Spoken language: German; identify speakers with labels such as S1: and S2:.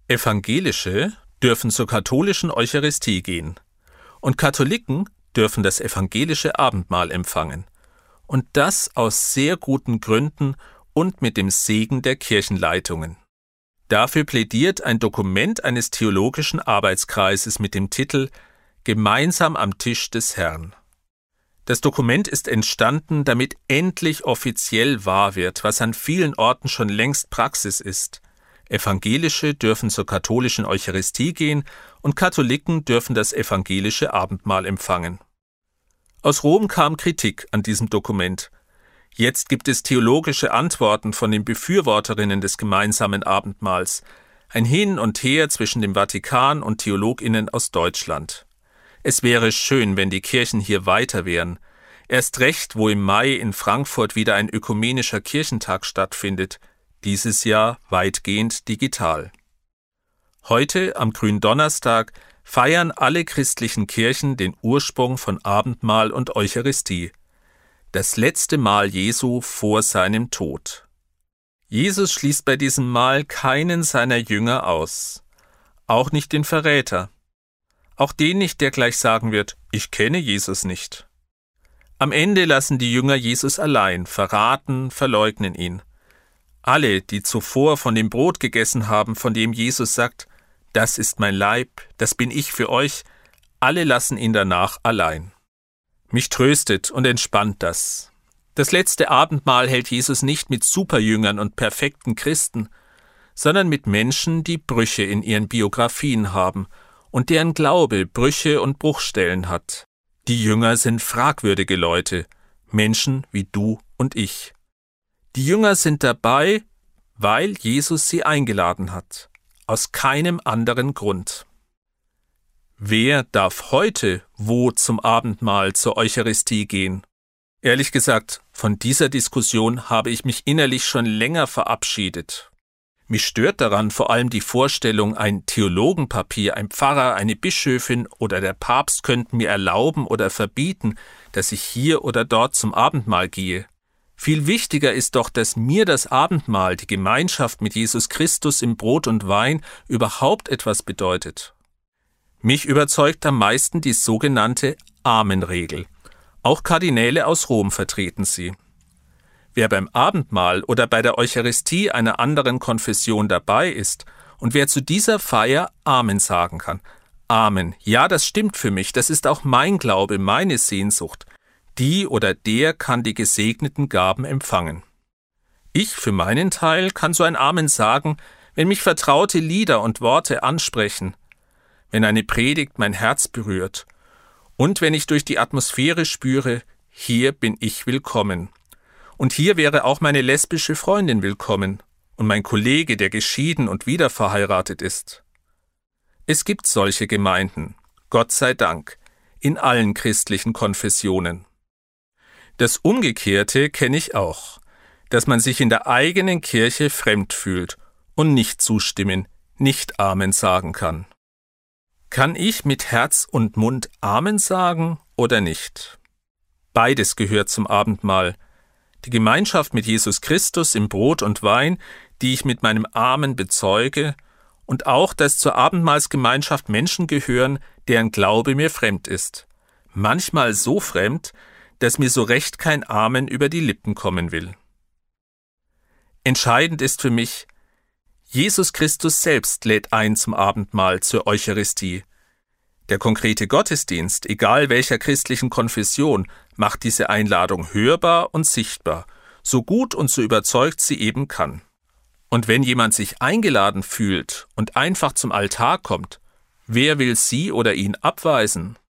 S1: Evangelische dürfen zur katholischen Eucharistie gehen und Katholiken dürfen das evangelische Abendmahl empfangen. Und das aus sehr guten Gründen und mit dem Segen der Kirchenleitungen. Dafür plädiert ein Dokument eines theologischen Arbeitskreises mit dem Titel »Gemeinsam am Tisch des Herrn«. Das Dokument ist entstanden, damit endlich offiziell wahr wird, was an vielen Orten schon längst Praxis ist. Evangelische dürfen zur katholischen Eucharistie gehen und Katholiken dürfen das evangelische Abendmahl empfangen. Aus Rom kam Kritik an diesem Dokument. Jetzt gibt es theologische Antworten von den Befürworterinnen des gemeinsamen Abendmahls, ein Hin und Her zwischen dem Vatikan und TheologInnen aus Deutschland. Es wäre schön, wenn die Kirchen hier weiter wären, erst recht, wo im Mai in Frankfurt wieder ein ökumenischer Kirchentag stattfindet, dieses Jahr weitgehend digital. Heute, am Gründonnerstag, feiern alle christlichen Kirchen den Ursprung von Abendmahl und Eucharistie. Das letzte Mahl Jesu vor seinem Tod. Jesus schließt bei diesem Mahl keinen seiner Jünger aus. Auch nicht den Verräter. Auch den nicht, der gleich sagen wird, ich kenne Jesus nicht. Am Ende lassen die Jünger Jesus allein, verraten, verleugnen ihn. Alle, die zuvor von dem Brot gegessen haben, von dem Jesus sagt, das ist mein Leib, das bin ich für euch, alle lassen ihn danach allein. Mich tröstet und entspannt das. Das letzte Abendmahl hält Jesus nicht mit Superjüngern und perfekten Christen, sondern mit Menschen, die Brüche in ihren Biografien haben und deren Glaube Brüche und Bruchstellen hat. Die Jünger sind fragwürdige Leute, Menschen wie du und ich. Die Jünger sind dabei, weil Jesus sie eingeladen hat, aus keinem anderen Grund. Wer darf heute wo zum Abendmahl, zur Eucharistie gehen? Ehrlich gesagt, von dieser Diskussion habe ich mich innerlich schon länger verabschiedet. Mich stört daran vor allem die Vorstellung, ein Theologenpapier, ein Pfarrer, eine Bischöfin oder der Papst könnten mir erlauben oder verbieten, dass ich hier oder dort zum Abendmahl gehe. Viel wichtiger ist doch, dass mir das Abendmahl, die Gemeinschaft mit Jesus Christus im Brot und Wein überhaupt etwas bedeutet. Mich überzeugt am meisten die sogenannte Amenregel. Auch Kardinäle aus Rom vertreten sie. Wer beim Abendmahl oder bei der Eucharistie einer anderen Konfession dabei ist und wer zu dieser Feier Amen sagen kann. Amen, ja, das stimmt für mich, das ist auch mein Glaube, meine Sehnsucht. Die oder der kann die gesegneten Gaben empfangen. Ich für meinen Teil kann so ein Amen sagen, wenn mich vertraute Lieder und Worte ansprechen, wenn eine Predigt mein Herz berührt und wenn ich durch die Atmosphäre spüre, hier bin ich willkommen. Und hier wäre auch meine lesbische Freundin willkommen und mein Kollege, der geschieden und wiederverheiratet ist. Es gibt solche Gemeinden, Gott sei Dank, in allen christlichen Konfessionen. Das Umgekehrte kenne ich auch, dass man sich in der eigenen Kirche fremd fühlt und nicht zustimmen, nicht Amen sagen kann. Kann ich mit Herz und Mund Amen sagen oder nicht? Beides gehört zum Abendmahl. Die Gemeinschaft mit Jesus Christus im Brot und Wein, die ich mit meinem Amen bezeuge, und auch, dass zur Abendmahlsgemeinschaft Menschen gehören, deren Glaube mir fremd ist. Manchmal so fremd, dass mir so recht kein Amen über die Lippen kommen will. Entscheidend ist für mich, Jesus Christus selbst lädt ein zum Abendmahl, zur Eucharistie. Der konkrete Gottesdienst, egal welcher christlichen Konfession, macht diese Einladung hörbar und sichtbar, so gut und so überzeugt sie eben kann. Und wenn jemand sich eingeladen fühlt und einfach zum Altar kommt, wer will sie oder ihn abweisen?